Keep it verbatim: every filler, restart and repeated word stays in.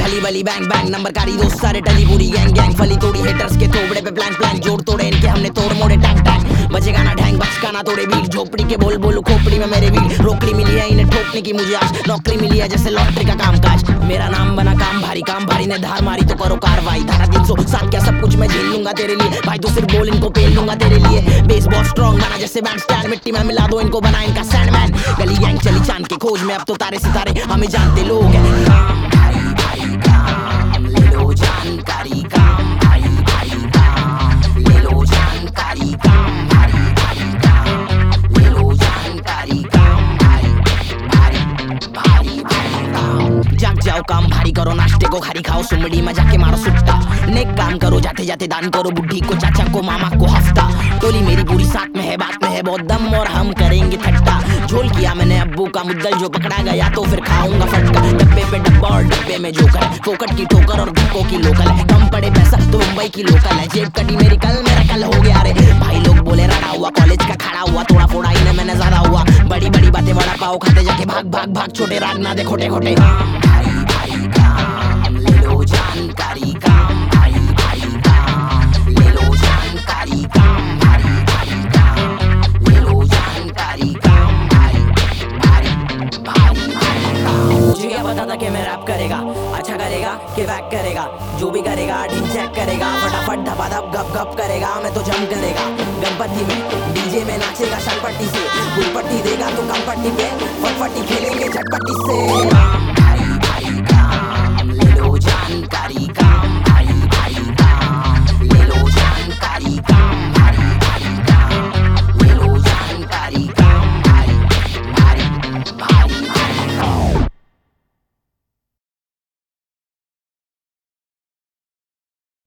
अली बली bang bang number कारी दोस्त सारे टली पूरी गैंग गैंग फली तोड़ी हेटर्स के थोबड़े पे प्लान प्लान जोड़ तोड़े इनके हमने तोड़ मोड़े टैंग टैंग बजेगा ना ढैंग बचका ना तोड़े बीट झोपड़ी के बोल बोलू खोपड़ी में मेरे बीट रोकड़ी मिली है इन्हें ठोकने की मुझे आज नौकरी मिली है जैसे लॉटरी का कामकाज मेरा नाम बना काम भारी काम भारी ने धार मारी तो करो कार्रवाई धारा तीन सौ सात क्या सब कुछ मैं झेल लूंगा तेरे लिए भाई तो सिर्फ बोल इनको पेल लूंगा तेरे लिए बेस बहुत स्ट्रॉन्ग बना जैसे बैंड स्टैंड मिट्टी में मिला दो इनको बना इनका सैंडमैन गली गैंग चली चांद के खोज में अब तो तारे सितारे हमें जानते लोग हैं काम भारी भारी काम ले लो जानकारी काम भारी भारी काम ले लो जानकारी काम भारी भारी काम ले लो जानकारी काम भारी भारी भारी भारी काम जाग जाओ काम भारी करो नाश्ते को खारी खाओ सुमड़ी में जाके मारो सुट्टा नेक काम करो जाते जाते दान करो बुढ़ी को चाचा को मामा को हफ्ता टोली मेरी पूरी साथ में है बात में है बहुत दम और हम करेंगे ठट्टा झोल किया मैंने अब्बू का मुद्दल जो पकड़ा गया तो फिर खाऊंगा फटका डब्बे पे डब्बा और डब्बे में जोकर फोकट की ठोकर और धक्कों की लोकल है कम पड़े पैसा तो मुंबई की लोकल है जेब कटी मेरी कल मेरा कल हो गया रे भाई लोग बोले रड़ा हुआ कॉलेज का खड़ा हुआ थोड़ा फोड़ा इन्हें मैंने ज्यादा हुआ बड़ी बड़ी बातें बड़ा पाओ खाते जाके भाग भाग भाग छोटे राग ना दे खोटे खोटे भारी भारी काम ले लो जानकारी काम भारी भारी काम ले लो जानकारी काम भारी भारी काम ले लो जानकारी काम भारी भारी भारी भारी काम मुझे क्या पता था कि मैं रैप करेगा अच्छा करेगा कि वैक करेगा जो भी करेगा ठीक चेक करेगा फटाफट धपाधप गप गप करेगा मैं तो जम करेगा गणपति में डीजे में नाचेगा शनपट्टी से फुल पट्टी देगा तो कम पट्टी पे फटफटी खेलेंगे झटपट्टी से